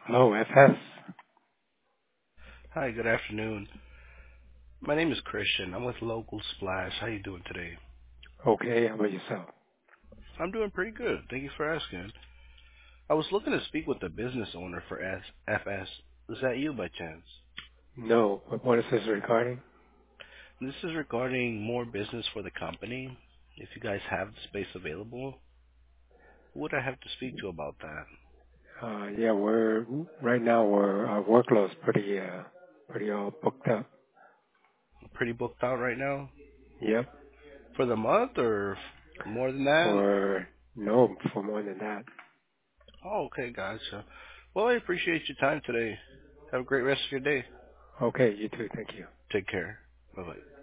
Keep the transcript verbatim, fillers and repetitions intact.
Hello, F S. Hi, good afternoon. My name is Christian. I'm with Local Splash. How you doing today? Okay, how about yourself? I'm doing pretty good. Thank you for asking. I was looking to speak with the business owner for S- F S. Is that you by chance? No, but what is this regarding? This is regarding more business for the company. If you guys have the space available, who would I have to speak to about that? Uh, yeah, we're, right now we're, our workload's pretty, uh, pretty all booked up. Pretty booked out right now? Yep, For the month or more than that? for, no, for more than that. Oh, okay, gotcha. Well, I appreciate your time today. Have a great rest of your day. Okay, you too, thank you. Take care. Bye-bye.